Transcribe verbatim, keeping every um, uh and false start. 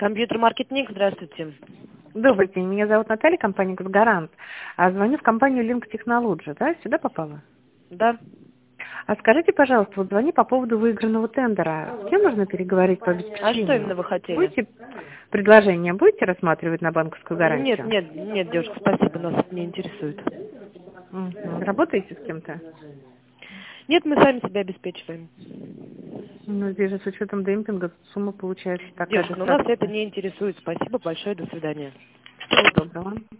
Компьютер-маркетинг, здравствуйте. Добрый день, меня зовут Наталья, компания «Гарант». А звоню в компанию Link Technology, да? Сюда попала? Да. А скажите, пожалуйста, вот звоню по поводу выигранного тендера. С кем можно переговорить по обеспечению? А что именно вы хотели? Будете предложение будете рассматривать на банковскую гарантию? Нет, нет, нет, девушка, спасибо, нас это не интересует. Мгм. Работаете с кем-то? Нет, мы сами себя обеспечиваем. Ну, здесь же с учетом демпинга сумма получается такая Девушка, но нас это достаточно. не интересует. Спасибо большое, до свидания. Всего доброго.